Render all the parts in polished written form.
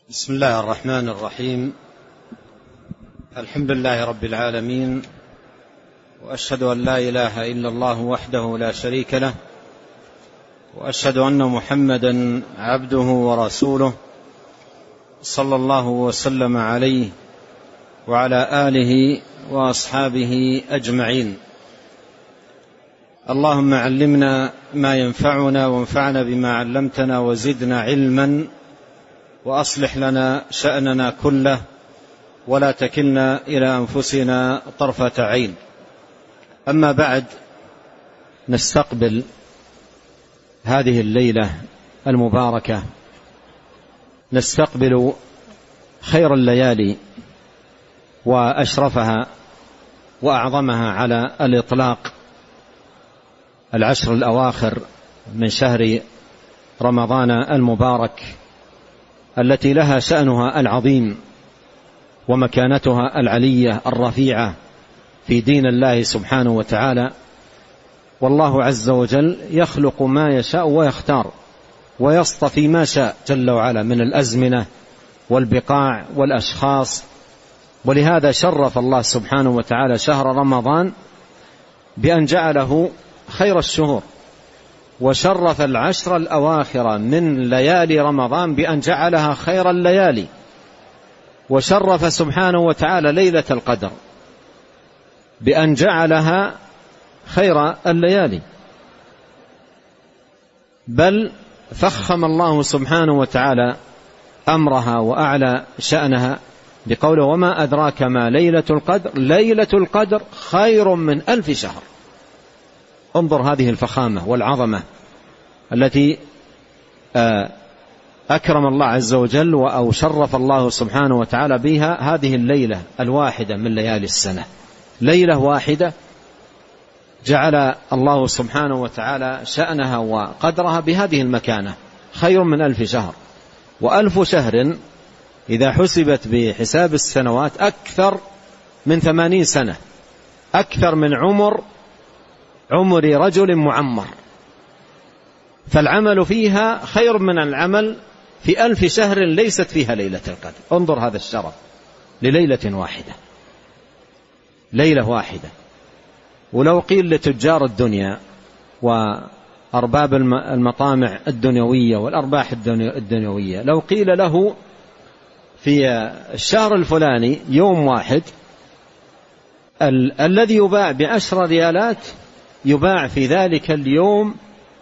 بسم الله الرحمن الرحيم. الحمد لله رب العالمين، وأشهد أن لا إله إلا الله وحده لا شريك له، وأشهد أن محمدا عبده ورسوله، صلى الله وسلم عليه وعلى آله وأصحابه أجمعين. اللهم علمنا ما ينفعنا وانفعنا بما علمتنا وزدنا علما، وأصلح لنا شأننا كله ولا تكلنا إلى أنفسنا طرفة عين. أما بعد، نستقبل هذه الليلة المباركة، نستقبل خير الليالي وأشرفها وأعظمها على الإطلاق، العشر الأواخر من شهر رمضان المبارك، التي لها شأنها العظيم ومكانتها العلية الرفيعة في دين الله سبحانه وتعالى. والله عز وجل يخلق ما يشاء ويختار ويصطفي ما شاء جل وعلا من الأزمنة والبقاع والأشخاص. ولهذا شرف الله سبحانه وتعالى شهر رمضان بأن جعله خير الشهور، وشرف العشر الأواخر من ليالي رمضان بأن جعلها خير الليالي، وشرف سبحانه وتعالى ليلة القدر بأن جعلها خير الليالي، بل فخم الله سبحانه وتعالى أمرها وأعلى شأنها بقوله: وما أدراك ما ليلة القدر، ليلة القدر خير من 1000 شهر. انظر هذه الفخامة والعظمة التي أكرم الله عز وجل أو شرف الله سبحانه وتعالى بها هذه الليلة الواحدة من ليالي السنة. ليلة واحدة جعل الله سبحانه وتعالى شأنها وقدرها بهذه المكانة، خير من 1000 شهر. و1000 شهر إذا حسبت بحساب السنوات أكثر من 80 سنة، أكثر من عمر رجل معمر. فالعمل فيها خير من العمل في 1000 شهر ليست فيها ليلة القدر. انظر هذا الشرف لليلة واحدة، ليلة واحدة. ولو قيل لتجار الدنيا وأرباب المطامع الدنيوية والأرباح الدنيوية، لو قيل له في الشهر الفلاني يوم واحد الذي يباع ب10 ريالات يباع في ذلك اليوم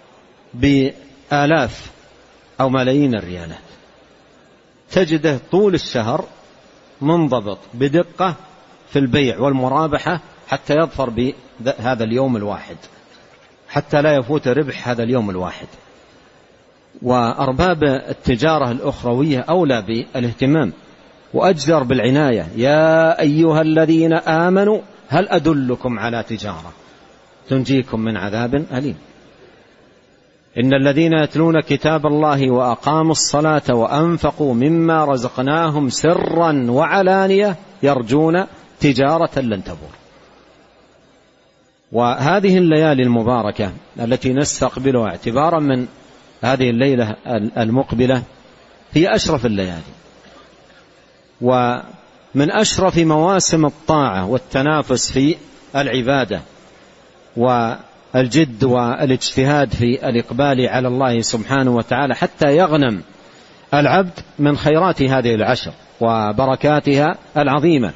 بآلاف أو ملايين الريالات، تجده طول الشهر منضبط بدقة في البيع والمرابحة حتى يظفر بهذا اليوم الواحد، حتى لا يفوت ربح هذا اليوم الواحد. وأرباب التجارة الأخروية أولى بالاهتمام وأجدر بالعناية. يا أيها الذين آمنوا هل أدلكم على تجارة تنجيكم من عذاب أليم. إن الذين يتلون كتاب الله وأقاموا الصلاة وأنفقوا مما رزقناهم سرا وعلانية يرجون تجارة لن تبور. وهذه الليالي المباركة التي نستقبلها اعتبارا من هذه الليلة المقبلة هي أشرف الليالي، ومن أشرف مواسم الطاعة والتنافس في العبادة والجد والاجتهاد في الإقبال على الله سبحانه وتعالى، حتى يغنم العبد من خيرات هذه العشر وبركاتها العظيمة.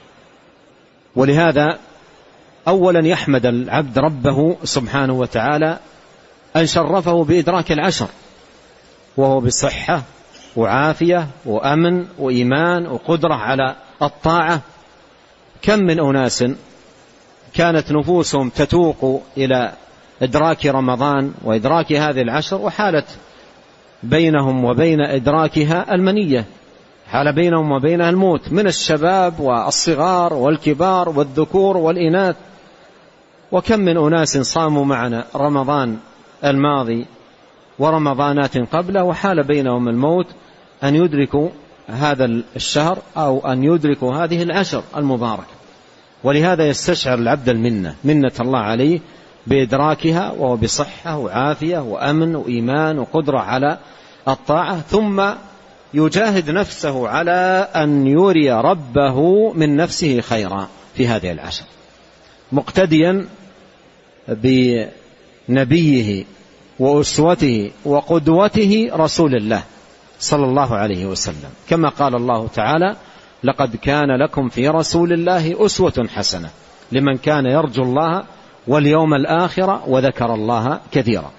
ولهذا أولا يحمد العبد ربه سبحانه وتعالى أن شرفه بإدراك العشر، وهو بصحة وعافية وأمن وإيمان وقدرة على الطاعة. كم من أناس كانت نفوسهم تتوق إلى إدراك رمضان وإدراك هذه العشر، وحالت بينهم وبين إدراكها المنية، حال بينهم وبينها الموت، من الشباب والصغار والكبار والذكور والإناث. وكم من أناس صاموا معنا رمضان الماضي ورمضانات قبله وحال بينهم الموت أن يدركوا هذا الشهر أو أن يدركوا هذه العشر المباركة. ولهذا يستشعر العبد منة الله عليه بإدراكها، وهو بصحة وعافية وأمن وإيمان وقدرة على الطاعة، ثم يجاهد نفسه على أن يري ربه من نفسه خيرا في هذه العشر، مقتديا بنبيه وأسوته وقدوته رسول الله صلى الله عليه وسلم، كما قال الله تعالى: لقد كان لكم في رسول الله أسوة حسنة لمن كان يرجو الله واليوم الآخر وذكر الله كثيرا.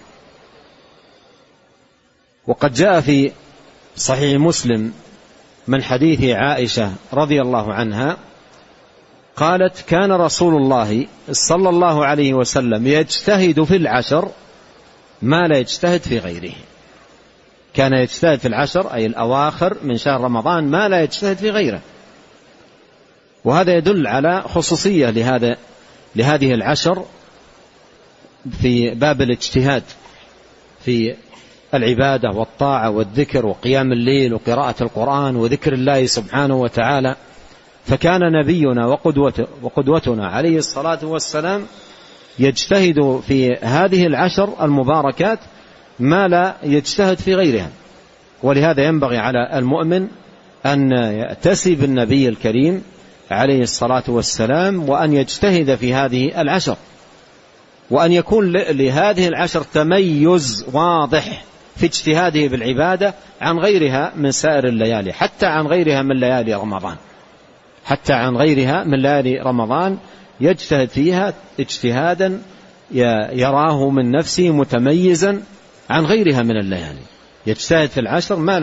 وقد جاء في صحيح مسلم من حديث عائشة رضي الله عنها قالت: كان رسول الله صلى الله عليه وسلم يجتهد في العشر ما لا يجتهد في غيره. كان يجتهد في العشر أي الأواخر من شهر رمضان ما لا يجتهد في غيره، وهذا يدل على خصوصية لهذه العشر في باب الاجتهاد في العبادة والطاعة والذكر وقيام الليل وقراءة القرآن وذكر الله سبحانه وتعالى. فكان نبينا وقدوتنا عليه الصلاة والسلام يجتهد في هذه العشر المباركات ما لا يجتهد في غيرها، ولهذا ينبغي على المؤمن أن يأتسي بالنبي الكريم عليه الصلاة والسلام وأن يجتهد في هذه العشر، وأن يكون لهذه العشر تميز واضح في اجتهاده بالعبادة عن غيرها من سائر الليالي، حتى عن غيرها من ليالي رمضان، حتى عن غيرها من ليالي رمضان يجتهد فيها اجتهادا يراه من نفسه متميزا عن غيرها من الليالي، يجتهد في العشر ما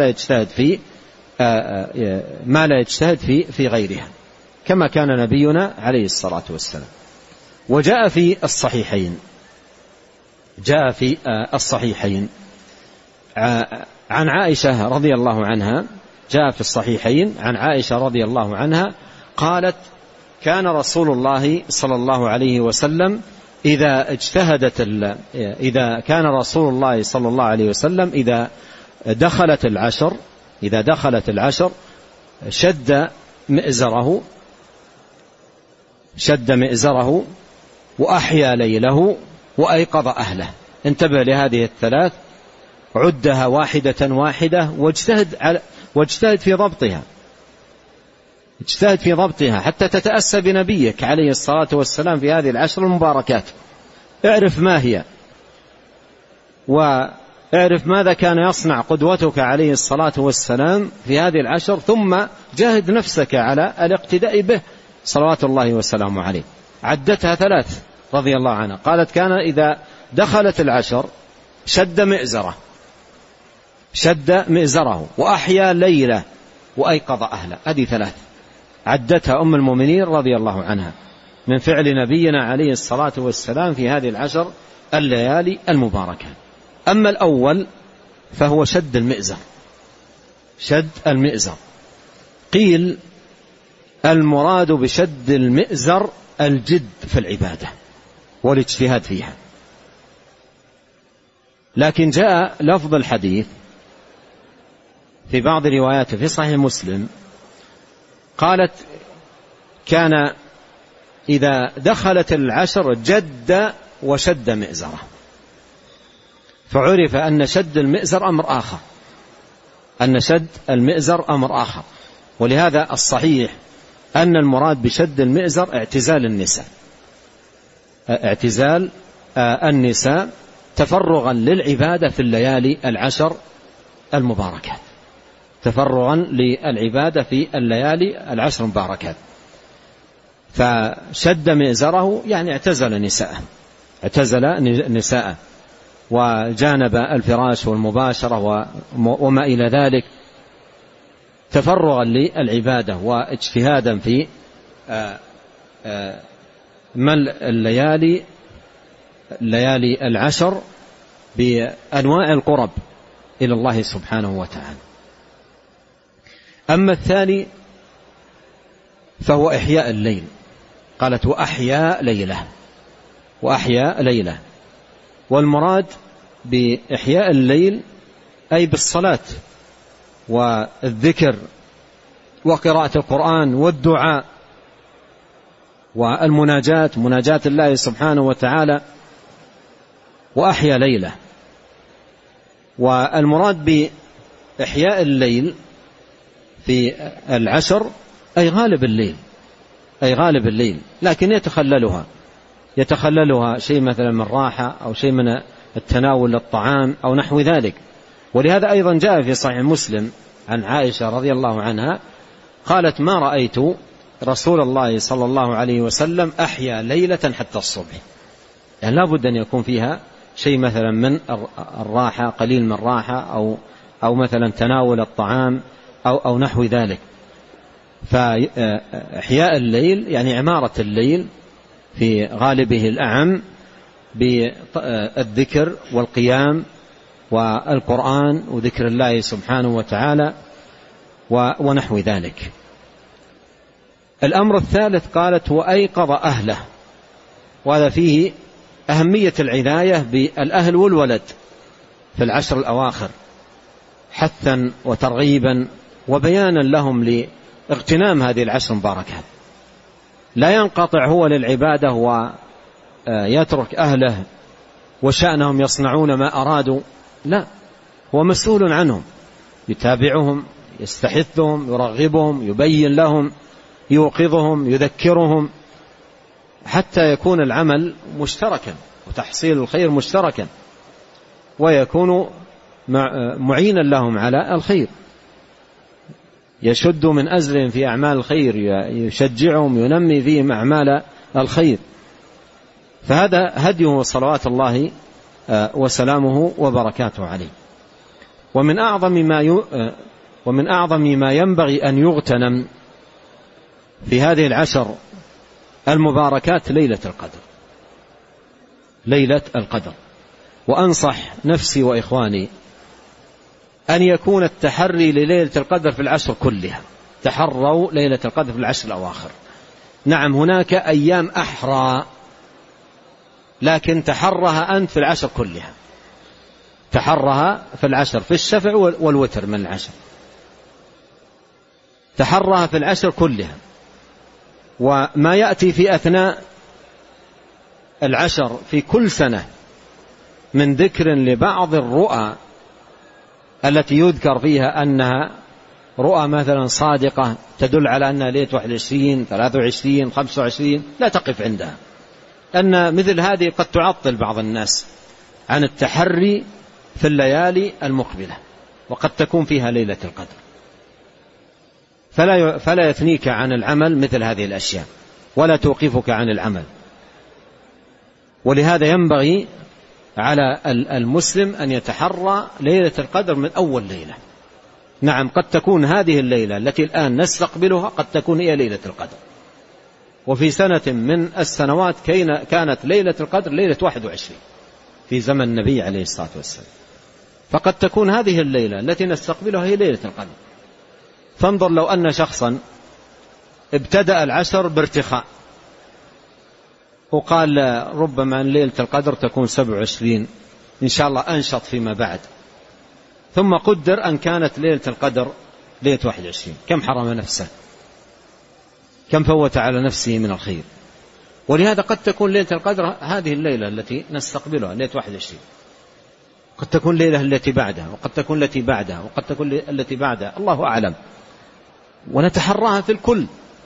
لا يجتهد في غيرها، كما كان نبينا عليه الصلاة والسلام. وجاء في الصحيحين عن عائشة رضي الله عنها، جاء في الصحيحين عن عائشة رضي الله عنها قالت: كان رسول الله صلى الله عليه وسلم إذا دخلت العشر شد مئزره وأحيا ليله وأيقظ أهله. انتبه لهذه الثلاث، عدها واحدة واجتهد في ضبطها، اجتهد في ضبطها حتى تتأسى بنبيك عليه الصلاة والسلام في هذه العشر المباركات. اعرف ما هي، واعرف ماذا كان يصنع قدوتك عليه الصلاة والسلام في هذه العشر، ثم جاهد نفسك على الاقتداء به صلوات الله وسلامه عليه. عدتها ثلاث رضي الله عنها، قالت: كان إذا دخلت العشر شد مئزره وأحيا ليله وأيقظ أهله. هذه ثلاث عدتها أم المؤمنين رضي الله عنها من فعل نبينا عليه الصلاة والسلام في هذه العشر الليالي المباركة. أما الأول فهو شد المئزر. قيل المراد بشد المئزر الجد في العبادة والاجتهاد فيها، لكن جاء لفظ الحديث في بعض رواياته في صحيح مسلم قالت: كان إذا دخلت العشر جد وشد مئزره، فعرف أن شد المئزر أمر آخر، ولهذا الصحيح أن المراد بشد المئزر اعتزال النساء تفرغا للعبادة في الليالي العشر المباركات، تفرغا للعبادة في الليالي العشر المباركات. فشد مئزره يعني اعتزل نساءه وجانب الفراش والمباشرة وما إلى ذلك، تفرغا للعبادة واجتهادا في ملء الليالي العشر بأنواع القرب إلى الله سبحانه وتعالى. أما الثاني فهو إحياء الليل، قالت: وأحيا ليله، والمراد بإحياء الليل أي بالصلاة والذكر وقراءة القرآن والدعاء مناجاة الله سبحانه وتعالى، وأحيا ليله. والمراد بإحياء الليل في العشر أي غالب الليل، لكن يتخللها شيء مثلا من راحة أو شيء من التناول للطعام أو نحو ذلك. ولهذا أيضا جاء في صحيح مسلم عن عائشة رضي الله عنها قالت: ما رأيت رسول الله صلى الله عليه وسلم أحيا ليلة حتى الصبح. يعني لا بد أن يكون فيها شيء مثلا من الراحة، قليل من الراحة أو مثلا تناول الطعام أو نحو ذلك. فإحياء الليل يعني عمارة الليل في غالبه الأعم بالذكر والقيام والقرآن وذكر الله سبحانه وتعالى ونحو ذلك. الأمر الثالث قالت: وأيقظ أهله. وهذا فيه أهمية العناية بالأهل والولد في العشر الأواخر، حثا وترغيبا وبيانا لهم لاغتنام هذه العشر المباركة. لا ينقطع هو للعبادة ويترك أهله وشأنهم يصنعون ما أرادوا، لا، هو مسؤول عنهم، يتابعهم، يستحثهم، يرغبهم، يبين لهم، يوقظهم، يذكرهم، حتى يكون العمل مشتركا وتحصيل الخير مشتركا، ويكون معينا لهم على الخير، يشد من أزرهم في أعمال الخير، يشجعهم، ينمي فيهم أعمال الخير. فهذا هديه صلوات الله وسلامه وبركاته عليه. ومن أعظم ما ينبغي أن يغتنم في هذه العشر المباركات ليلة القدر. وأنصح نفسي وإخواني أن يكون التحري لليلة القدر في العشر كلها. تحروا ليلة القدر في العشر الأواخر. نعم، هناك أيام أحرى، لكن تحرها أنت في العشر كلها. تحرها في العشر، في الشفع والوتر من العشر، تحرها في العشر كلها. وما يأتي في أثناء العشر في كل سنة من ذكر لبعض الرؤى التي يذكر فيها أنها رؤى مثلا صادقة تدل على أنها ليلة 21 23 25، لا تقف عندها، أن مثل هذه قد تعطل بعض الناس عن التحري في الليالي المقبلة، وقد تكون فيها ليلة القدر، فلا يثنيك عن العمل مثل هذه الأشياء ولا توقفك عن العمل. ولهذا ينبغي على المسلم أن يتحرى ليلة القدر من أول ليلة. نعم، قد تكون هذه الليلة التي الآن نستقبلها قد تكون هي ليلة القدر، وفي سنة من السنوات كانت ليلة القدر ليلة 21 في زمن النبي عليه الصلاة والسلام، فقد تكون هذه الليلة التي نستقبلها هي ليلة القدر. فانظر لو أن شخصا ابتدأ العشر بارتخاء وقال ربما أن ليلة القدر تكون 27 إن شاء الله أنشط فيما بعد، ثم قدر أن كانت ليلة القدر ليلة 21، كم حرم نفسه، كم فوت على نفسه من الخير. ولهذا قد تكون ليلة القدر هذه الليلة التي نستقبلها ليلة 21، قد تكون ليلة التي بعدها، وقد تكون التي بعدها، وقد تكون التي بعدها، الله أعلم. ونتحراها في الكل.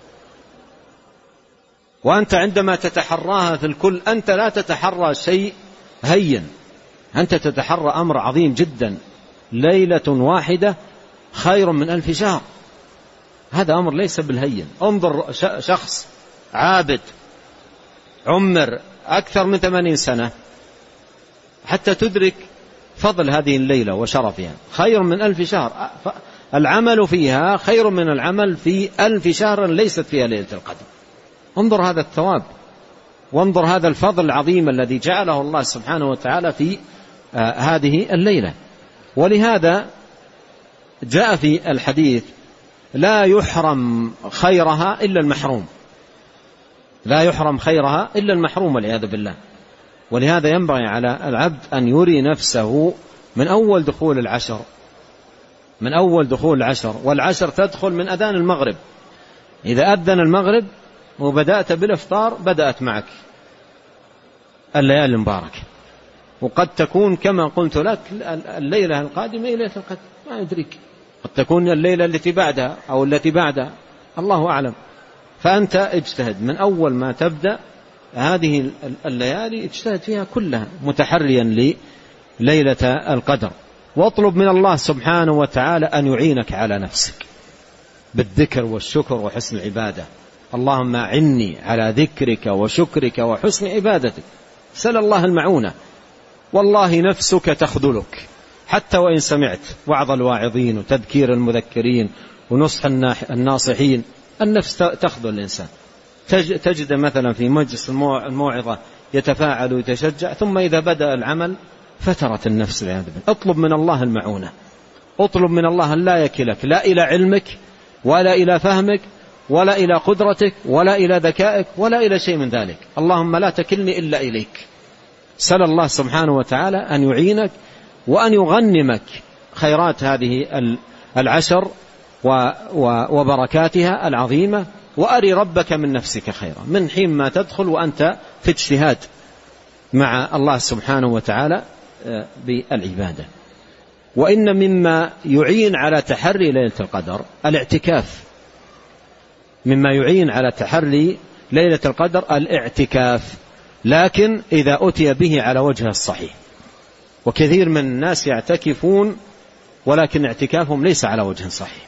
وأنت عندما تتحراها في الكل أنت لا تتحرى شيء هين، أنت تتحرى أمر عظيم جدا. ليلة واحدة خير من 1000 شهر، هذا أمر ليس بالهين. انظر شخص عابد عمر أكثر من 80 سنة حتى تدرك فضل هذه الليلة وشرفها، خير من 1000 شهر. العمل فيها خير من العمل في 1000 شهر ليست فيها ليلة القدر. انظر هذا الثواب، وانظر هذا الفضل العظيم الذي جعله الله سبحانه وتعالى في هذه الليلة. ولهذا جاء في الحديث: لا يحرم خيرها إلا المحروم، لا يحرم خيرها إلا المحروم والعياذ بالله. ولهذا ينبغي على العبد أن يري نفسه من أول دخول العشر، من أول دخول العشر. والعشر تدخل من أذان المغرب، إذا أذن المغرب وبدأت بالإفطار بدأت معك الليالي المباركة. وقد تكون كما قلت لك الليلة القادمة ليلة القدر ما يدرك، قد تكون الليلة التي بعدها أو التي بعدها، الله أعلم. فأنت اجتهد من أول ما تبدأ هذه الليالي، اجتهد فيها كلها متحريا لليلة القدر، واطلب من الله سبحانه وتعالى أن يعينك على نفسك بالذكر والشكر وحسن العبادة. اللهم أعني على ذكرك وشكرك وحسن عبادتك. سل الله المعونة. والله نفسك تخذلك حتى وإن سمعت وعظ الواعظين وتذكير المذكرين ونصح الناصحين، النفس تخذل الإنسان. تجد مثلا في مجلس الموعظة يتفاعل ويتشجع، ثم إذا بدأ العمل فترت النفس والعياذ بالله. اطلب من الله المعونة، اطلب من الله أن لا يكلك لا إلى علمك ولا إلى فهمك ولا إلى قدرتك ولا إلى ذكائك ولا إلى شيء من ذلك. اللهم لا تكلني إلا إليك. سل الله سبحانه وتعالى أن يعينك وأن يغنمك خيرات هذه العشر وبركاتها العظيمة، وأري ربك من نفسك خيرا من حين ما تدخل وأنت في اجتهاد مع الله سبحانه وتعالى بالعبادة. وإن مما يعين على تحري ليلة القدر الاعتكاف، مما يعين على تحري ليلة القدر الاعتكاف، لكن إذا أتي به على وجه الصحيح. وكثير من الناس يعتكفون ولكن اعتكافهم ليس على وجه صحيح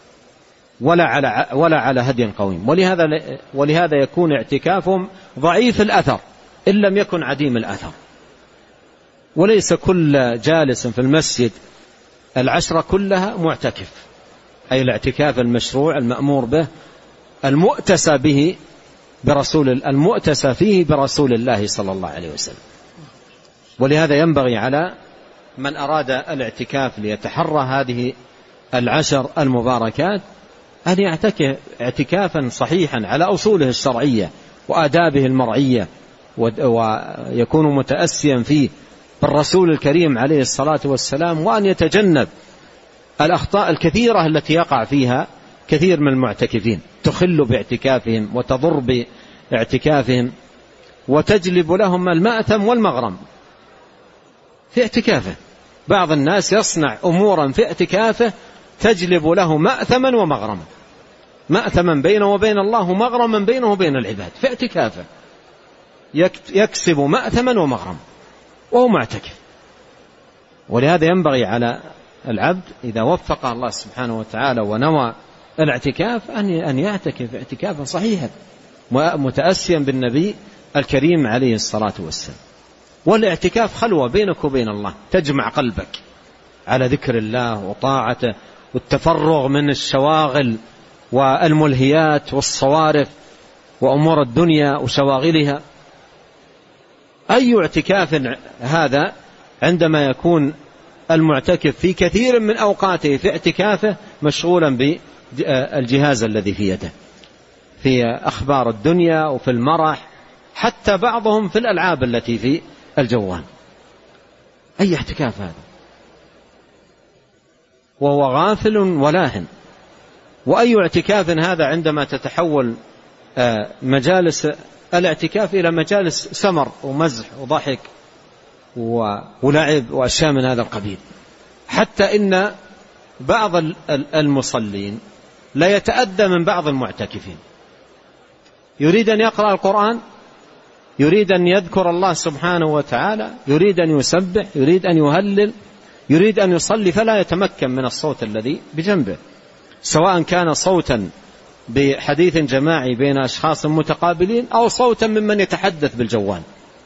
ولا على هدي قويم، ولهذا يكون اعتكافهم ضعيف الأثر إن لم يكن عديم الأثر. وليس كل جالس في المسجد العشرة كلها معتكف، أي الاعتكاف المشروع المأمور به المؤتسى به المؤتسى فيه برسول الله صلى الله عليه وسلم. ولهذا ينبغي على من أراد الاعتكاف ليتحرى هذه العشر المباركات أن يعتكف اعتكافا صحيحا على أصوله الشرعية وآدابه المرعية، ويكون متأسيا فيه بالرسول الكريم عليه الصلاة والسلام، وأن يتجنب الأخطاء الكثيرة التي يقع فيها كثير من المعتكفين تخل باعتكافهم وتضر باعتكافهم وتجلب لهم المأثم والمغرم في اعتكافه. بعض الناس يصنع أمورا في اعتكافه تجلب له مأثما ومغرما، مأثما بينه وبين الله ومغرما بينه وبين العباد في اعتكافه، يكسب مأثما ومغرما وهو معتكف. ولهذا ينبغي على العبد إذا وفق الله سبحانه وتعالى ونوى الاعتكاف أن يعتكف اعتكافا صحيحا متأسيا بالنبي الكريم عليه الصلاة والسلام. والاعتكاف خلوة بينك وبين الله، تجمع قلبك على ذكر الله وطاعته والتفرغ من الشواغل والملهيات والصوارف وأمور الدنيا وشواغلها. أي اعتكاف هذا عندما يكون المعتكف في كثير من أوقاته في اعتكافه مشغولا بالجهاز الذي في يده في أخبار الدنيا وفي المرح، حتى بعضهم في الألعاب التي في الجوال. أي اعتكاف هذا وهو غافل ولاهن. وأي اعتكاف هذا عندما تتحول مجالس الاعتكاف إلى مجالس سمر ومزح وضحك ولعب وأشياء من هذا القبيل، حتى إن بعض المصلين لا يتأدى من بعض المعتكفين، يريد أن يقرأ القرآن، يريد أن يذكر الله سبحانه وتعالى، يريد أن يسبح، يريد أن يهلل، يريد أن يصلي، فلا يتمكن من الصوت الذي بجنبه، سواء كان صوتا بحديث جماعي بين أشخاص متقابلين أو صوتا ممن يتحدث بالجوال.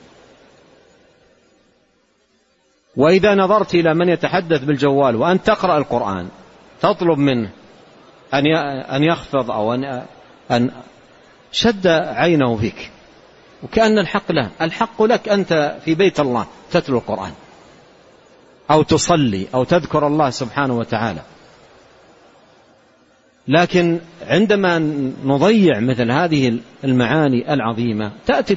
وإذا نظرت إلى من يتحدث بالجوال وأن تقرأ القرآن تطلب منه أن يخفض أو أن شد عينه فيك، وكأن الحق له، الحق لك أنت في بيت الله تتلو القرآن أو تصلي أو تذكر الله سبحانه وتعالى. لكن عندما نضيع مثل هذه المعاني العظيمة تأتي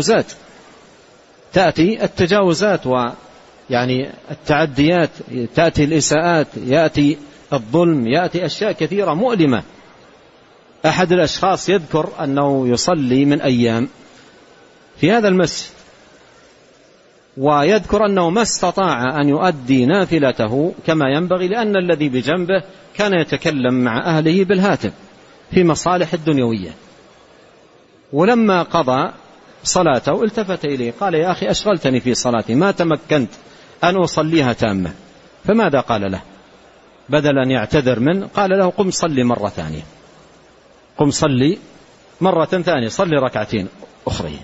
التجاوزات ويعني التعديات، تأتي الإساءات، يأتي الظلم، يأتي أشياء كثيرة مؤلمة. أحد الأشخاص يذكر أنه يصلي من أيام في هذا المسجد، ويذكر أنه ما استطاع أن يؤدي نافلته كما ينبغي، لأن الذي بجنبه كان يتكلم مع أهله بالهاتف في مصالح الدنيوية. ولما قضى صلاته التفت إليه قال: يا أخي أشغلتني في صلاتي، ما تمكنت أن أصليها تامة. فماذا قال له؟ بدل أن يعتذر منه قال له: قم صلي مرة ثانية، قم صلي مرة ثانية، صلي ركعتين أخرى.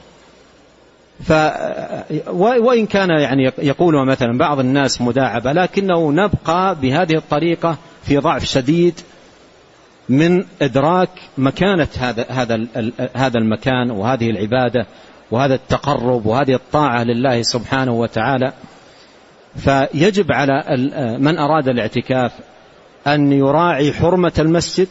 وإن كان يعني يقول مثلا بعض الناس مداعبة، لكنه نبقى بهذه الطريقة في ضعف شديد من إدراك مكانة هذا المكان وهذه العبادة وهذا التقرب وهذه الطاعة لله سبحانه وتعالى. فيجب على من أراد الاعتكاف أن يراعي حرمة المسجد،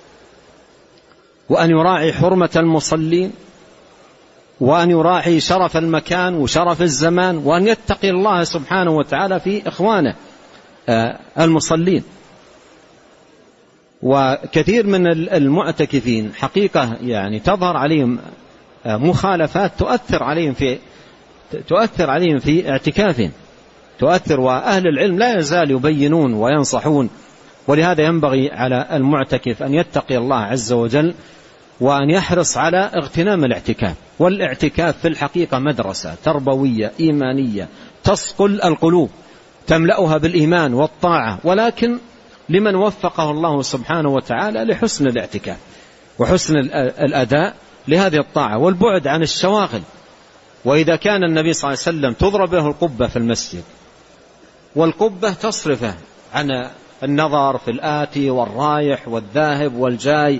وأن يراعي حرمة المصلين، وأن يراعي شرف المكان وشرف الزمان، وأن يتقي الله سبحانه وتعالى في إخوانه المصلين. وكثير من المعتكفين حقيقة يعني تظهر عليهم مخالفات تؤثر عليهم في اعتكافهم، وأهل العلم لا يزال يبينون وينصحون. ولهذا ينبغي على المعتكف أن يتقي الله عز وجل وأن يحرص على اغتنام الاعتكاف. والاعتكاف في الحقيقة مدرسة تربوية إيمانية تصقل القلوب، تملأها بالإيمان والطاعة، ولكن لمن وفقه الله سبحانه وتعالى لحسن الاعتكاف وحسن الأداء لهذه الطاعة والبعد عن الشواغل. وإذا كان النبي صلى الله عليه وسلم تضرب له القبة في المسجد، والقبة تصرفه عن النظر في الآتي والرايح والذاهب والجاي،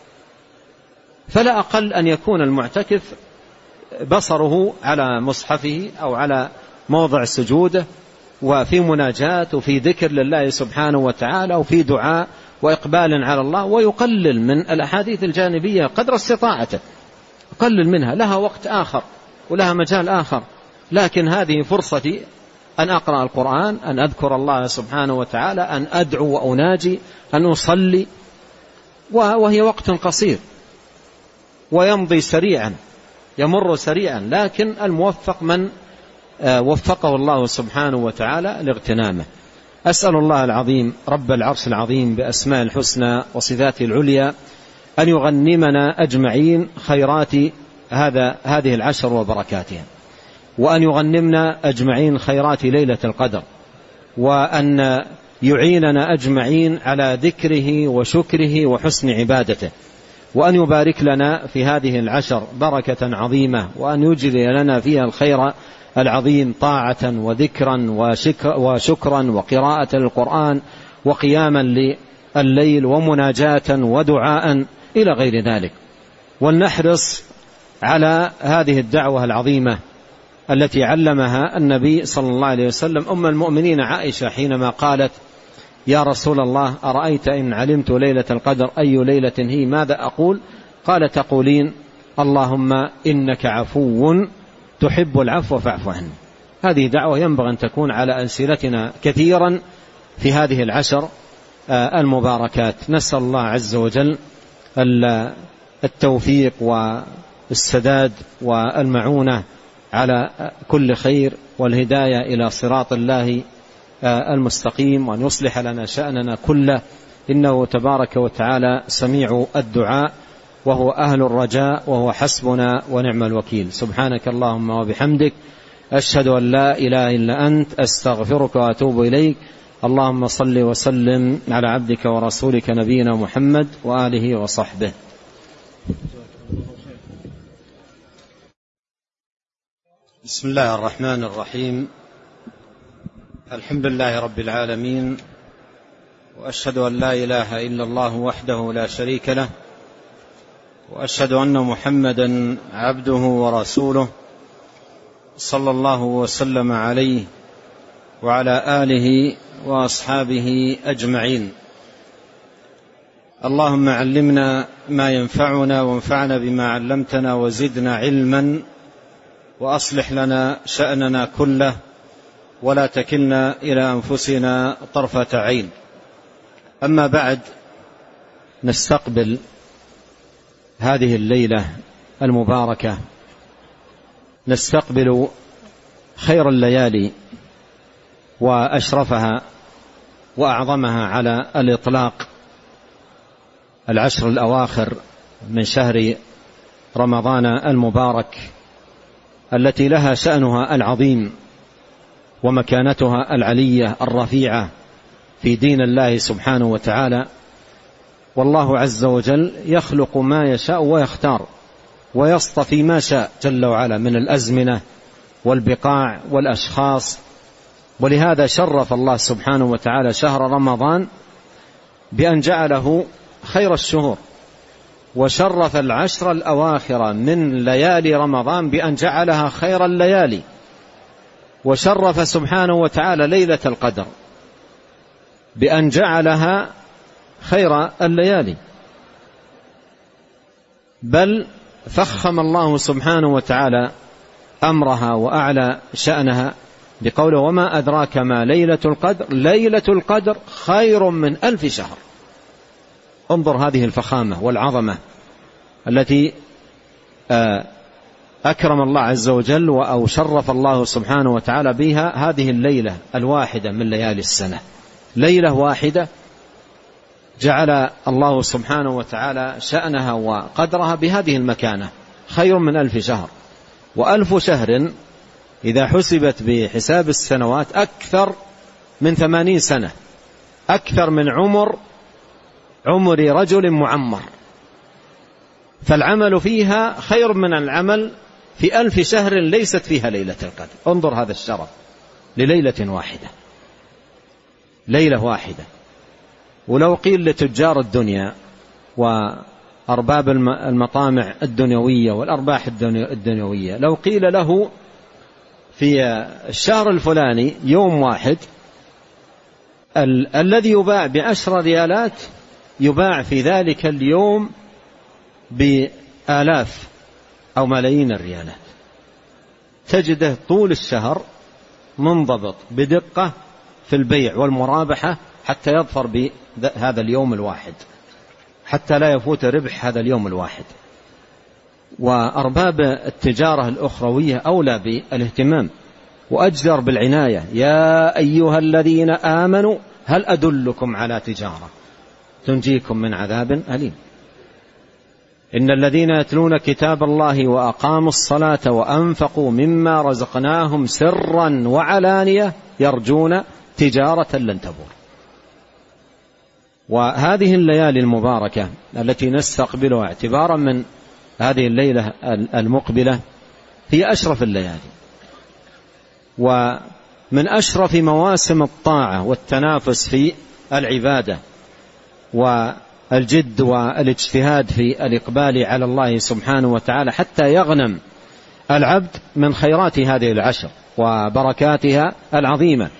فلا أقل أن يكون المعتكف بصره على مصحفه أو على موضع سجوده، وفي مناجاة وفي ذكر لله سبحانه وتعالى وفي دعاء وإقبال على الله، ويقلل من الأحاديث الجانبية قدر استطاعته، يقلل منها، لها وقت آخر ولها مجال آخر. لكن هذه فرصتي أن أقرأ القرآن، أن أذكر الله سبحانه وتعالى، أن أدعو وأناجي، أن أصلي، وهي وقت قصير ويمضي سريعا، يمر سريعا. لكن الموفق من وفقه الله سبحانه وتعالى لاغتنامه. أسأل الله العظيم رب العرش العظيم بأسماء الحسنى وصفاته العليا أن يغنمنا أجمعين خيرات هذه العشر وبركاتها، وأن يغنمنا أجمعين خيرات ليلة القدر، وأن يعيننا أجمعين على ذكره وشكره وحسن عبادته، وأن يبارك لنا في هذه العشر بركة عظيمة، وأن يجري لنا فيها الخير العظيم طاعة وذكرا وشكرا وقراءة للقرآن وقياما لليل ومناجاة ودعاء إلى غير ذلك. ولنحرص على هذه الدعوة العظيمة التي علمها النبي صلى الله عليه وسلم أم المؤمنين عائشة حينما قالت: يا رسول الله أرأيت إن علمت ليلة القدر أي ليلة هي ماذا أقول؟ قال: تقولين اللهم إنك عفو تحب العفو فاعف عني. هذه دعوة ينبغي أن تكون على ألسنتنا كثيرا في هذه العشر المباركات. نسأل الله عز وجل التوفيق والسداد والمعونة على كل خير والهداية إلى صراط الله المستقيم، وأن يصلح لنا شأننا كله، إنه تبارك وتعالى سميع الدعاء وهو أهل الرجاء وهو حسبنا ونعم الوكيل. سبحانك اللهم وبحمدك، أشهد أن لا إله إلا أنت، أستغفرك وأتوب إليك. اللهم صل وسلم على عبدك ورسولك نبينا محمد وآله وصحبه. بسم الله الرحمن الرحيم. الحمد لله رب العالمين، وأشهد أن لا إله إلا الله وحده لا شريك له، وأشهد أن محمدا عبده ورسوله صلى الله وسلم عليه وعلى آله وأصحابه أجمعين. اللهم علمنا ما ينفعنا وانفعنا بما علمتنا وزدنا علما، وأصلح لنا شأننا كله ولا تكلنا إلى أنفسنا طرفة عين. أما بعد، نستقبل هذه الليلة المباركة، نستقبل خير الليالي وأشرفها وأعظمها على الإطلاق العشر الأواخر من شهر رمضان المبارك، التي لها شأنها العظيم ومكانتها العلية الرفيعة في دين الله سبحانه وتعالى. والله عز وجل يخلق ما يشاء ويختار ويصطفي ما شاء جل وعلا من الأزمنة والبقاع والأشخاص. ولهذا شرف الله سبحانه وتعالى شهر رمضان بأن جعله خير الشهور، وشرف العشر الأواخر من ليالي رمضان بأن جعلها خير الليالي، وشرف سبحانه وتعالى ليلة القدر بأن جعلها خير الليالي، بل فخم الله سبحانه وتعالى أمرها وأعلى شأنها بقوله: وما أدراك ما ليلة القدر، ليلة القدر خير من 1000 شهر. انظر هذه الفخامة والعظمة التي أكرم الله عز وجل أو شرف الله سبحانه وتعالى بها هذه الليلة الواحدة من ليالي السنة. ليلة واحدة جعل الله سبحانه وتعالى شأنها وقدرها بهذه المكانة، خير من 1000 شهر. و1000 شهر إذا حسبت بحساب السنوات أكثر من 80 سنة، أكثر من عمر رجل معمر، فالعمل فيها خير من العمل في 1000 شهر ليست فيها ليلة القدر. انظر هذا الشرف لليلة واحدة، ليلة واحدة. ولو قيل لتجار الدنيا وأرباب المطامع الدنيوية والأرباح الدنيوية، لو قيل له في الشهر الفلاني يوم واحد الذي يباع ب10 ريالات يباع في ذلك اليوم بآلاف أو ملايين الريالات، تجده طول الشهر منضبط بدقة في البيع والمرابحة حتى يظفر بهذا اليوم الواحد، حتى لا يفوت ربح هذا اليوم الواحد. وأرباب التجارة الأخروية أولى بالاهتمام وأجدر بالعناية. يا أيها الذين آمنوا هل أدلكم على تجارة تنجيكم من عذاب أليم. إن الذين يتلون كتاب الله وأقاموا الصلاة وأنفقوا مما رزقناهم سرا وعلانية يرجون تجارة لن تبور. وهذه الليالي المباركة التي نستقبلها اعتبارا من هذه الليلة المقبلة هي أشرف الليالي ومن أشرف مواسم الطاعة والتنافس في العبادة والجد والاجتهاد في الإقبال على الله سبحانه وتعالى حتى يغنم العبد من خيرات هذه العشر وبركاتها العظيمة.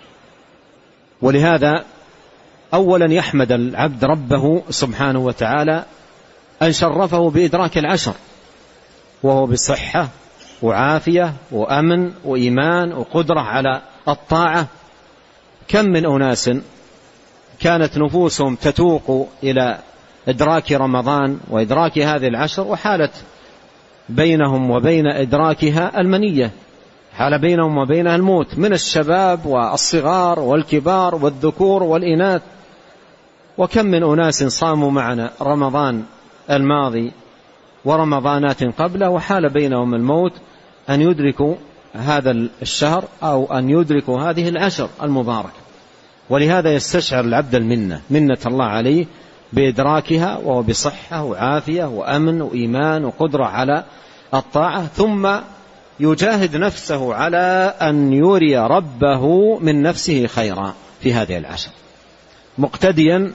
ولهذا أولا يحمد العبد ربه سبحانه وتعالى أن شرفه بإدراك العشر، وهو بصحة وعافية وأمن وإيمان وقدرة على الطاعة. كم من أناس كانت نفوسهم تتوق إلى إدراك رمضان وإدراك هذه العشر، وحالت بينهم وبين إدراكها المنية، حال بينهم وبينها الموت، من الشباب والصغار والكبار والذكور والإناث. وكم من أناس صاموا معنا رمضان الماضي ورمضانات قبله وحال بينهم الموت أن يدركوا هذا الشهر أو أن يدركوا هذه العشر المباركة. ولهذا يستشعر العبد منة الله عليه بإدراكها، وهو بصحة وعافية وأمن وإيمان وقدرة على الطاعة، ثم يجاهد نفسه على أن يري ربه من نفسه خيرا في هذه العشر، مقتديا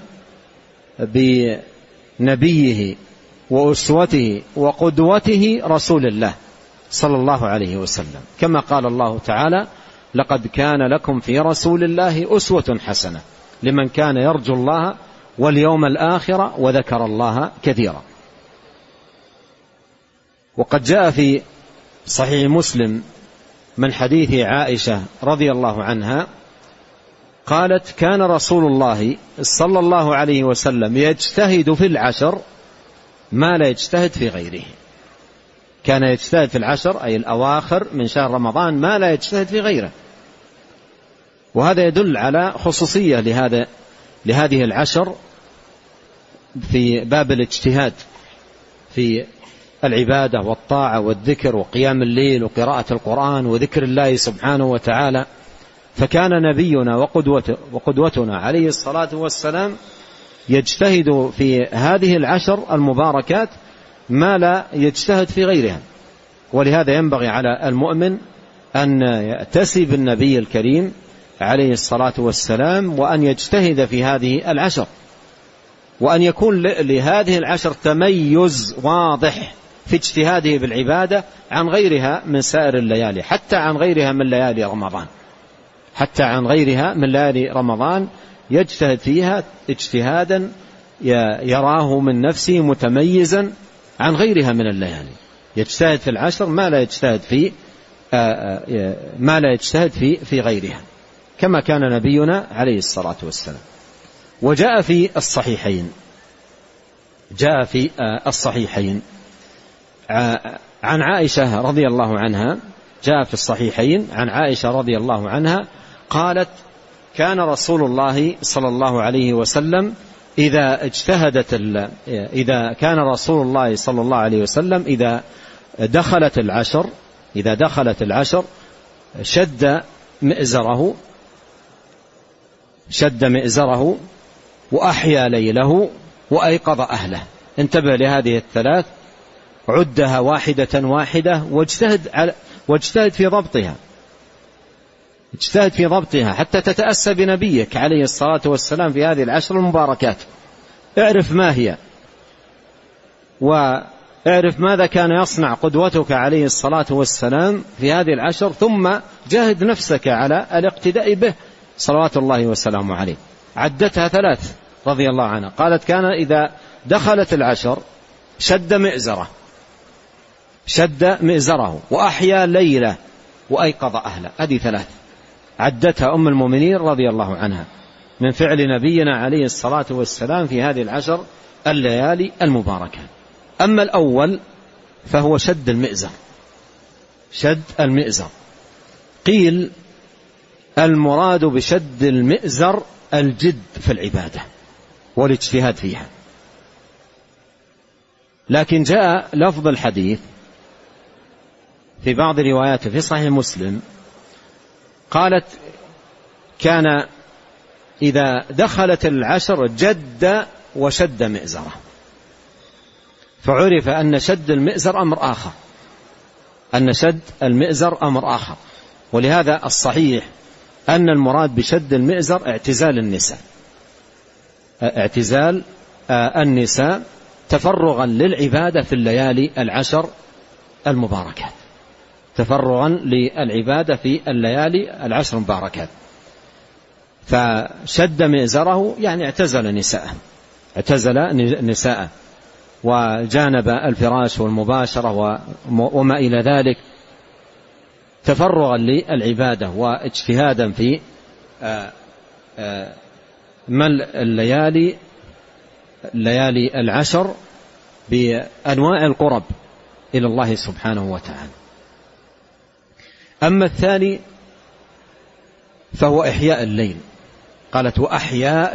بنبيه وأسوته وقدوته رسول الله صلى الله عليه وسلم، كما قال الله تعالى: لقد كان لكم في رسول الله أسوة حسنة لمن كان يرجو الله واليوم الآخر وذكر الله كثيرا. وقد جاء في صحيح مسلم من حديث عائشة رضي الله عنها قالت: كان رسول الله صلى الله عليه وسلم يجتهد في العشر ما لا يجتهد في غيره. كان يجتهد في العشر أي الأواخر من شهر رمضان ما لا يجتهد في غيره. وهذا يدل على خصوصية لهذه العشر في باب الاجتهاد في العبادة والطاعة والذكر وقيام الليل وقراءة القرآن وذكر الله سبحانه وتعالى. فكان نبينا وقدوتنا عليه الصلاة والسلام يجتهد في هذه العشر المباركات ما لا يجتهد في غيرها. ولهذا ينبغي على المؤمن أن يأتسي بالنبي الكريم عليه الصلاة والسلام وأن يجتهد في هذه العشر، وأن يكون لهذه العشر تميز واضح في اجتهاده بالعبادة عن غيرها من سائر الليالي، حتى عن غيرها من ليالي رمضان، حتى عن غيرها من ليالي رمضان يجتهد فيها اجتهادا يراه من نفسه متميزا عن غيرها من الليالي. يجتهد في العشر ما لا يجتهد في غيرها، كما كان نبينا عليه الصلاة والسلام. وجاء في الصحيحين عن عائشة رضي الله عنها، جاء في الصحيحين عن عائشة رضي الله عنها قالت: كان رسول الله صلى الله عليه وسلم إذا دخلت العشر شد مئزره وأحيا ليله وأيقظ أهله. انتبه لهذه الثلاث، عدها واحدة واجتهد في ضبطها حتى تتأسى بنبيك عليه الصلاة والسلام في هذه العشر المباركات. اعرف ما هي، واعرف ماذا كان يصنع قدوتك عليه الصلاة والسلام في هذه العشر، ثم جاهد نفسك على الاقتداء به صلوات الله وسلامه عليه. عدتها ثلاث رضي الله عنها، قالت: كان إذا دخلت العشر شد مئزره وأحيا ليله وأيقظ أهله. هذه ثلاث عدتها أم المؤمنين رضي الله عنها من فعل نبينا عليه الصلاة والسلام في هذه العشر الليالي المباركة. أما الأول فهو شد المئزر. قيل المراد بشد المئزر الجد في العبادة والاجتهاد فيها، لكن جاء لفظ الحديث في بعض رواياته في صحيح مسلم قالت: كان إذا دخلت العشر جد وشد مئزره، فعرف أن شد المئزر أمر آخر. ولهذا الصحيح أن المراد بشد المئزر اعتزال النساء تفرغا للعبادة في الليالي العشر المباركات، فشد مئزره يعني اعتزل نساءه وجانب الفراش والمباشرة وما إلى ذلك، تفرغا للعبادة واجتهادا في ملء الليالي العشر بأنواع القرب إلى الله سبحانه وتعالى. أما الثاني فهو إحياء الليل، قالت: وأحيا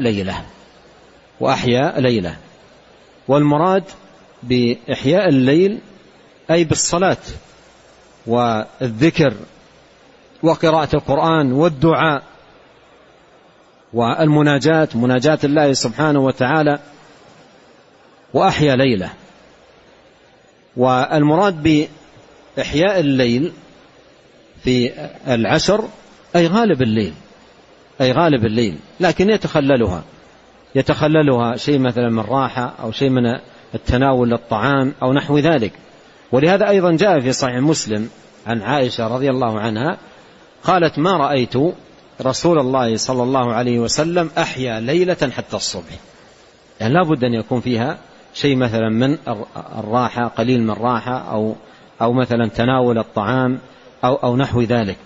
ليله. والمراد بإحياء الليل أي بالصلاة والذكر وقراءة القرآن والدعاء مناجاة الله سبحانه وتعالى، وأحيا ليله. والمراد بإحياء الليل في العشر أي غالب الليل، لكن يتخللها شيء مثلا من راحة أو شيء من التناول للطعام أو نحو ذلك. ولهذا أيضا جاء في صحيح مسلم عن عائشة رضي الله عنها قالت: ما رأيت رسول الله صلى الله عليه وسلم أحيا ليلة حتى الصبح. يعني لا بد أن يكون فيها شيء مثلا من الراحة، قليل من الراحة أو مثلا تناول الطعام أو نحو ذلك.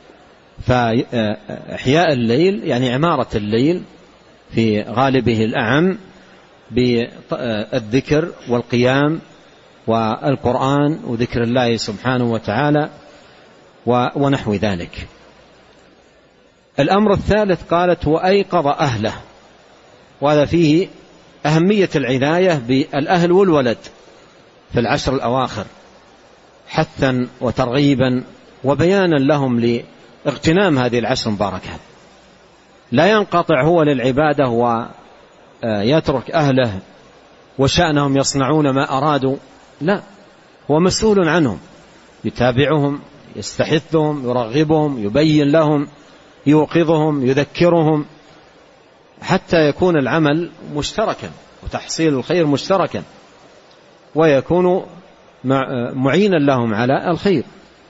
فإحياء الليل يعني عمارة الليل في غالبه الأعم بالذكر والقيام والقرآن وذكر الله سبحانه وتعالى ونحو ذلك. الأمر الثالث قالت وأيقظ أهله، وهذا فيه أهمية العناية بالأهل والولد في العشر الأواخر، حثا وترغيبا وبيانا لهم لاغتنام هذه العشر المباركة. لا ينقطع هو للعبادة ويترك أهله وشأنهم يصنعون ما أرادوا، لا، هو مسؤول عنهم، يتابعهم، يستحثهم، يرغبهم، يبين لهم، يوقظهم، يذكرهم، حتى يكون العمل مشتركا وتحصيل الخير مشتركا، ويكون معينا لهم على الخير،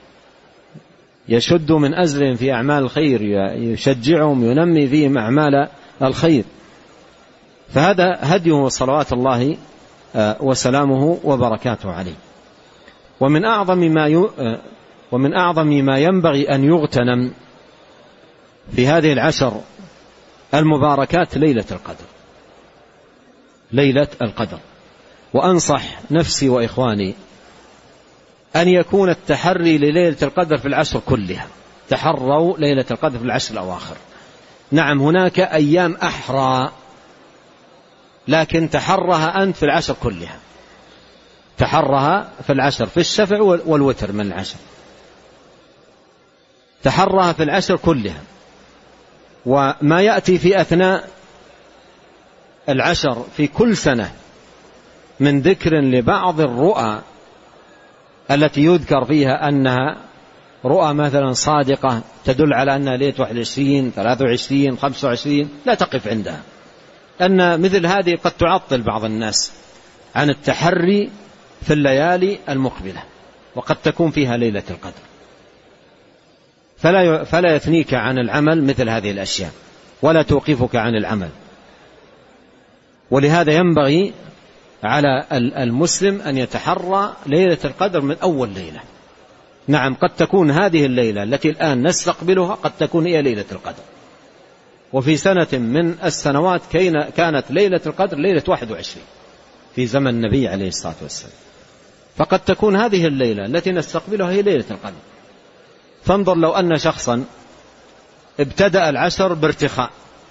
يشد من أزرهم في أعمال الخير، يشجعهم، ينمي فيهم أعمال الخير. فهذا هديه صلوات الله وسلامه وبركاته عليه. ومن أعظم ما ينبغي أن يغتنم في هذه العشر المباركات ليلة القدر، ليلة القدر. وأنصح نفسي وإخواني أن يكون التحري لليلة القدر في العشر كلها. تحروا ليلة القدر في العشر الأواخر. نعم هناك أيام أحرى، لكن تحرها أنت في العشر كلها، تحرها في العشر، في الشفع والوتر من العشر، تحرها في العشر كلها. وما يأتي في أثناء العشر في كل سنة من ذكر لبعض الرؤى التي يذكر فيها أنها رؤى مثلا صادقة تدل على أنها ليلة 21 23 25، لا تقف عندها، أن مثل هذه قد تعطل بعض الناس عن التحري في الليالي المقبلة، وقد تكون فيها ليلة القدر، فلا يثنيك عن العمل مثل هذه الأشياء ولا توقفك عن العمل. ولهذا ينبغي على المسلم أن يتحرى ليلة القدر من أول ليلة. نعم قد تكون هذه الليلة التي الآن نستقبلها قد تكون هي ليلة القدر، وفي سنة من السنوات كانت ليلة القدر ليلة 21 في زمن النبي عليه الصلاة والسلام، فقد تكون هذه الليلة التي نستقبلها هي ليلة القدر. فانظر لو أن شخصا ابتدأ العشر بارتخاء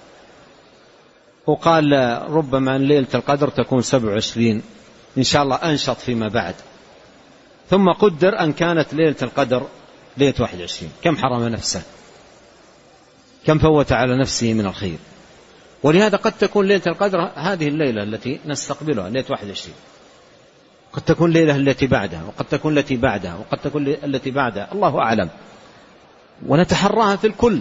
وقال ربما أن ليلة القدر تكون 27 إن شاء الله أنشط فيما بعد، ثم قدر أن كانت ليلة القدر ليلة 21، كم حرم نفسه، كم فوت على نفسه من الخير. ولهذا قد تكون ليلة القدر هذه الليلة التي نستقبلها ليلة 21، قد تكون ليلة التي بعدها، وقد تكون التي بعدها، وقد تكون التي بعدها، الله أعلم. ونتحراها في الكل.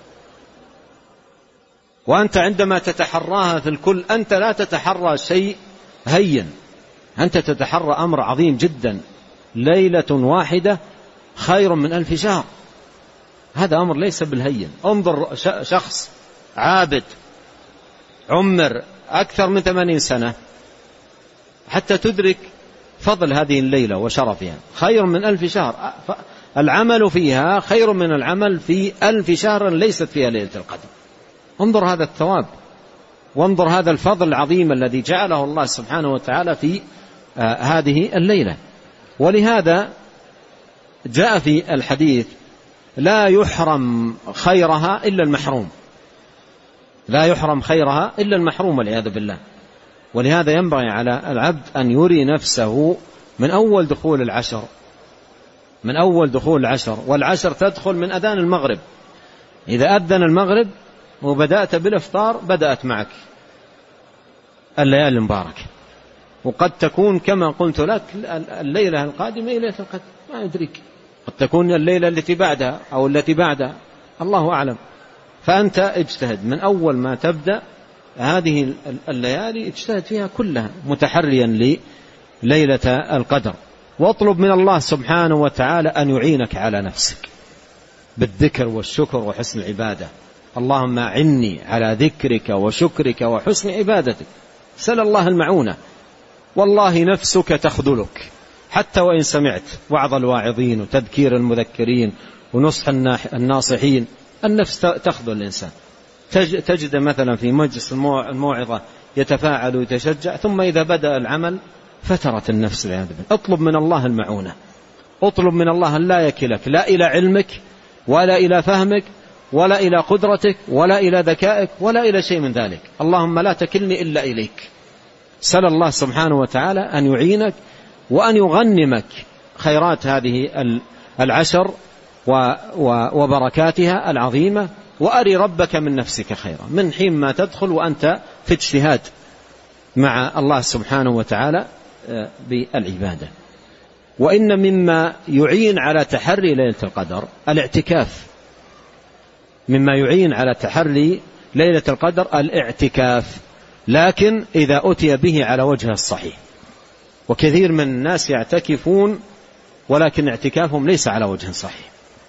وأنت عندما تتحراها في الكل أنت لا تتحرى شيء هين، أنت تتحرى أمر عظيم جدا. ليلة واحدة خير من 1000 شهر، هذا أمر ليس بالهين. انظر شخص عابد عمر أكثر من 80 سنة حتى تدرك فضل هذه الليلة وشرفها، خير من 1000 شهر. العمل فيها خير من العمل في 1000 شهر ليست فيها ليلة القدر. انظر هذا الثواب، وانظر هذا الفضل العظيم الذي جعله الله سبحانه وتعالى في هذه الليلة. ولهذا جاء في الحديث لا يحرم خيرها إلا المحروم، لا يحرم خيرها إلا المحروم والعياذ بالله. ولهذا ينبغي على العبد أن يري نفسه من أول دخول العشر، من أول دخول العشر. والعشر تدخل من أذان المغرب، إذا أذن المغرب وبدأت بالإفطار بدأت معك الليالي المباركة. وقد تكون كما قلت لك الليلة القادمة ليلة القدر، ما يدريك، قد تكون الليلة التي بعدها أو التي بعدها، الله أعلم. فأنت اجتهد من أول ما تبدأ هذه الليالي، اجتهد فيها كلها متحريا لليلة القدر، واطلب من الله سبحانه وتعالى أن يعينك على نفسك بالذكر والشكر وحسن العبادة. اللهم أعني على ذكرك وشكرك وحسن عبادتك. سل الله المعونة، والله نفسك تخذلك حتى وإن سمعت وعظ الواعظين وتذكير المذكرين ونصح الناصحين، النفس تخذل الإنسان. تجد مثلا في مجلس الموعظة يتفاعل ويتشجع، ثم إذا بدأ العمل فترت النفس والعياذ بالله. اطلب من الله المعونة، اطلب من الله أن لا يكلك لا إلى علمك ولا إلى فهمك ولا إلى قدرتك ولا إلى ذكائك ولا إلى شيء من ذلك. اللهم لا تكلني إلا إليك. سأل الله سبحانه وتعالى أن يعينك وأن يغنمك خيرات هذه العشر وبركاتها العظيمة، وأري ربك من نفسك خيرا من حين ما تدخل وأنت في اجتهاد مع الله سبحانه وتعالى بالعبادة. وإن مما يعين على تحري ليلة القدر الاعتكاف، مما يعين على تحري ليلة القدر الاعتكاف، لكن إذا أتي به على وجه الصحيح. وكثير من الناس يعتكفون ولكن اعتكافهم ليس على وجه صحيح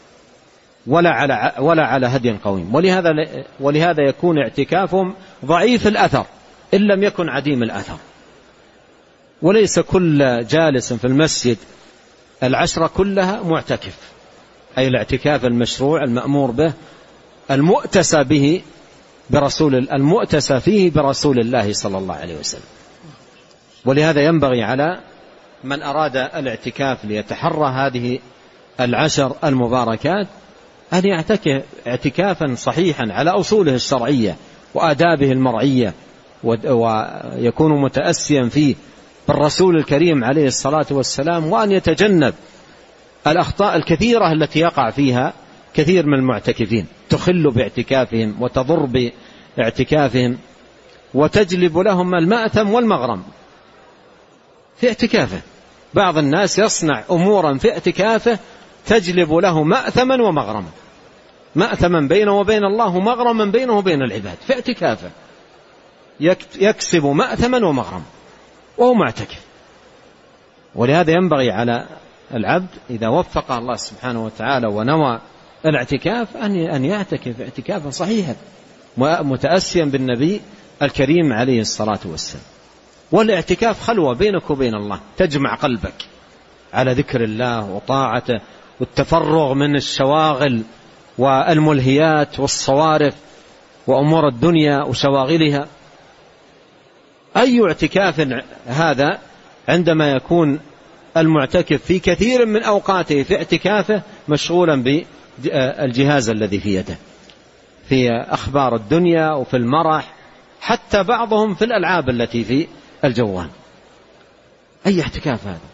ولا على هدي قويم، ولهذا يكون اعتكافهم ضعيف الأثر إن لم يكن عديم الأثر. وليس كل جالس في المسجد العشرة كلها معتكف، أي الاعتكاف المشروع المأمور به المؤتسى به المؤتسى فيه برسول الله صلى الله عليه وسلم. ولهذا ينبغي على من أراد الاعتكاف ليتحرى هذه العشر المباركات أن يعتكف اعتكافا صحيحا على أصوله الشرعية وآدابه المرعية، ويكون متأسيا فيه بالرسول الكريم عليه الصلاة والسلام، وأن يتجنب الأخطاء الكثيرة التي يقع فيها كثير من المعتكفين تخل باعتكافهم وتضر باعتكافهم وتجلب لهم المأثم والمغرم في اعتكافه. بعض الناس يصنع أمورا في اعتكافه تجلب له مأثما ومغرما، مأثما بينه وبين الله ومغرما بينه وبين العباد في اعتكافه، يكسب مأثما ومغرما وهو معتكف. ولهذا ينبغي على العبد إذا وفق الله سبحانه وتعالى ونوى الاعتكاف أن يعتكف اعتكافا صحيحا متأسيا بالنبي الكريم عليه الصلاة والسلام. والاعتكاف خلوة بينك وبين الله، تجمع قلبك على ذكر الله وطاعته والتفرغ من الشواغل والملهيات والصوارف وأمور الدنيا وشواغلها. أي اعتكاف هذا عندما يكون المعتكف في كثير من أوقاته في اعتكافه مشغولا بالجهاز الذي في يده في أخبار الدنيا وفي المرح، حتى بعضهم في الألعاب التي في الجوال. أي اعتكاف هذا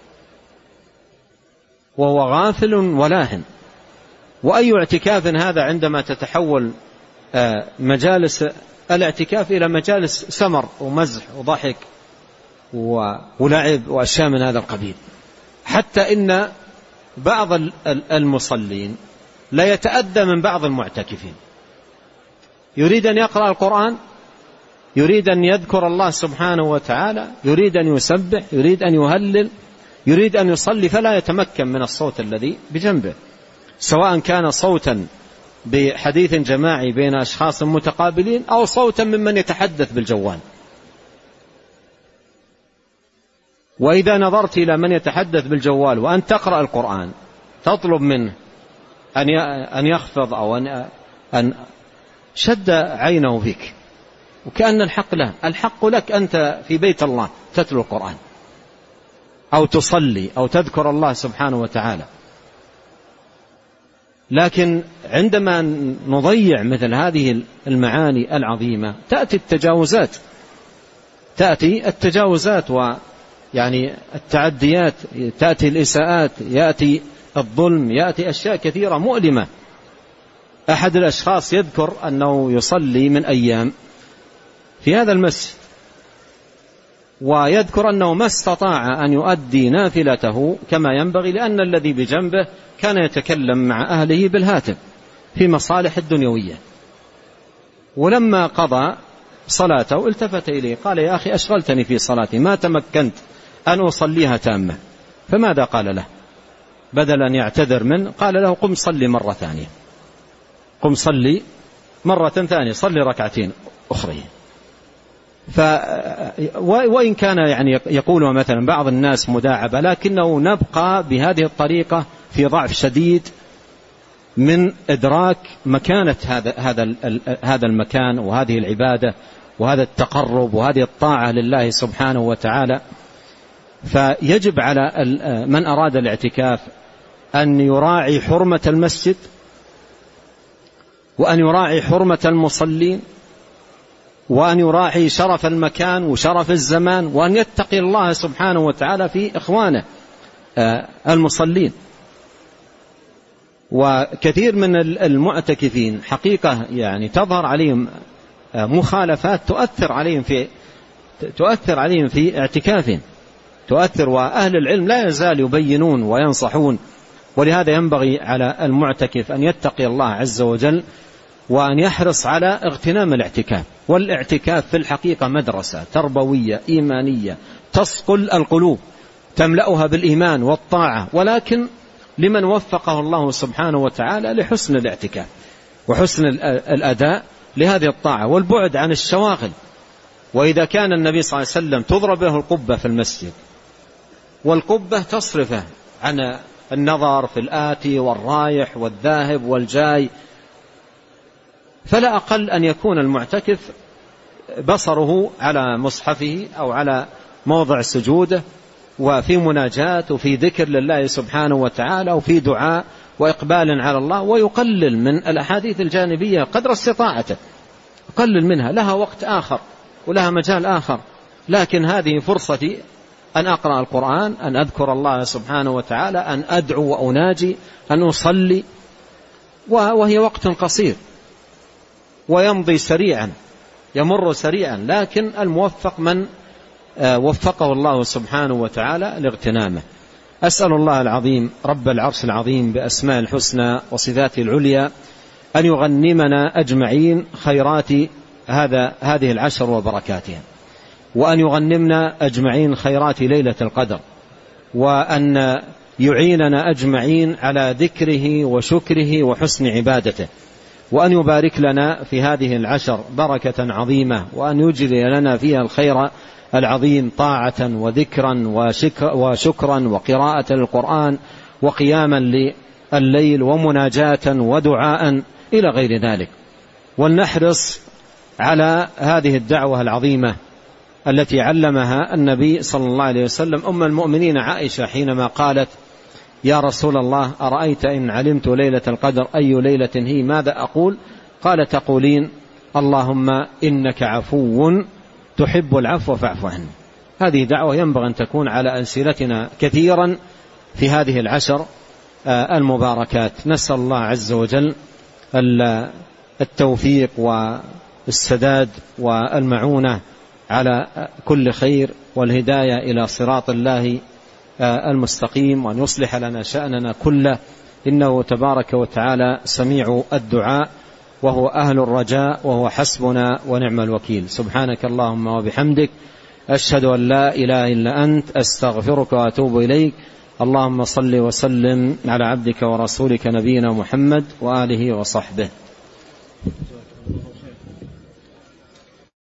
وهو غافل ولاهن. وأي اعتكاف هذا عندما تتحول مجالس الاعتكاف إلى مجالس سمر ومزح وضحك ولعب وأشياء من هذا القبيل، حتى إن بعض المصلين لا يتأدى من بعض المعتكفين، يريد أن يقرأ القرآن، يريد أن يذكر الله سبحانه وتعالى، يريد أن يسبح، يريد أن يهلل، يريد أن يصلي، فلا يتمكن من الصوت الذي بجنبه، سواء كان صوتا بحديث جماعي بين أشخاص متقابلين أو صوتا ممن يتحدث بالجوال. وإذا نظرت إلى من يتحدث بالجوال وأن تقرأ القرآن تطلب منه أن يخفض أو أن شد عينه فيك، وكأن الحق له، الحق لك أنت في بيت الله تتلو القرآن أو تصلي أو تذكر الله سبحانه وتعالى. لكن عندما نضيع مثل هذه المعاني العظيمة تأتي التجاوزات ويعني التعديات، تأتي الإساءات، يأتي الظلم، يأتي أشياء كثيرة مؤلمة. أحد الأشخاص يذكر أنه يصلي من أيام في هذا المسجد، ويذكر أنه ما استطاع أن يؤدي نافلته كما ينبغي لأن الذي بجنبه كان يتكلم مع أهله بالهاتف في مصالح الدنيوية. ولما قضى صلاته التفت إليه قال: يا أخي أشغلتني في صلاتي، ما تمكنت أن أصليها تامة. فماذا قال له؟ بدل أن يعتذر منه قال له: قم صلي مرة ثانية، قم صلي مرة ثانية، صلي ركعتين أخرين. وإن كان يعني يقول مثلا بعض الناس مداعبة، لكنه نبقى بهذه الطريقة في ضعف شديد من إدراك مكانة هذا المكان وهذه العبادة وهذا التقرب وهذه الطاعة لله سبحانه وتعالى. فيجب على من أراد الاعتكاف أن يراعي حرمة المسجد، وأن يراعي حرمة المصلين، وأن يراعي شرف المكان وشرف الزمان، وأن يتقي الله سبحانه وتعالى في إخوانه المصلين. وكثير من المعتكفين حقيقة يعني تظهر عليهم مخالفات تؤثر عليهم في اعتكافهم، وأهل العلم لا يزال يبينون وينصحون. ولهذا ينبغي على المعتكف أن يتقي الله عز وجل، وأن يحرص على اغتنام الاعتكاف. والاعتكاف في الحقيقة مدرسة تربوية إيمانية تصقل القلوب، تملأها بالإيمان والطاعة، ولكن لمن وفقه الله سبحانه وتعالى لحسن الاعتكاف وحسن الأداء لهذه الطاعة والبعد عن الشواغل. وإذا كان النبي صلى الله عليه وسلم تضرب له القبة في المسجد، والقبة تصرفه عن النظر في الآتي والرايح والذاهب والجاي، فلا أقل أن يكون المعتكف بصره على مصحفه أو على موضع سجوده، وفي مناجاة وفي ذكر لله سبحانه وتعالى وفي دعاء وإقبال على الله، ويقلل من الأحاديث الجانبية قدر استطاعته، يقلل منها، لها وقت آخر ولها مجال آخر. لكن هذه فرصتي أن أقرأ القرآن، أن أذكر الله سبحانه وتعالى، أن أدعو وأناجي، أن أصلي، وهي وقت قصير ويمضي سريعا، يمر سريعا. لكن الموفق من وفقه الله سبحانه وتعالى لاغتنامه. أسأل الله العظيم رب العرش العظيم بأسماء الحسنى وصفاته العليا أن يغنمنا أجمعين خيرات هذه العشر وبركاتها، وأن يغنمنا أجمعين خيرات ليلة القدر، وأن يعيننا أجمعين على ذكره وشكره وحسن عبادته، وأن يبارك لنا في هذه العشر بركة عظيمة، وأن يجري لنا فيها الخير العظيم طاعة وذكرا وشكرا وقراءة للقرآن وقياما لليل ومناجاة ودعاء إلى غير ذلك. ولنحرص على هذه الدعوة العظيمة التي علمها النبي صلى الله عليه وسلم أم المؤمنين عائشة حينما قالت: يا رسول الله أرأيت إن علمت ليلة القدر أي ليلة هي ماذا أقول؟ قال: تقولين اللهم إنك عفو تحب العفو فاعف عني. هذه دعوة ينبغي أن تكون على ألسنتنا كثيرا في هذه العشر المباركات. نسأل الله عز وجل التوفيق والسداد والمعونة على كل خير والهداية إلى صراط الله المستقيم، وأن يصلح لنا شأننا كله، إنه تبارك وتعالى سميع الدعاء وهو أهل الرجاء وهو حسبنا ونعم الوكيل. سبحانك اللهم وبحمدك، أشهد أن لا إله إلا أنت، أستغفرك وأتوب إليك. اللهم صل وسلم على عبدك ورسولك نبينا محمد وآله وصحبه.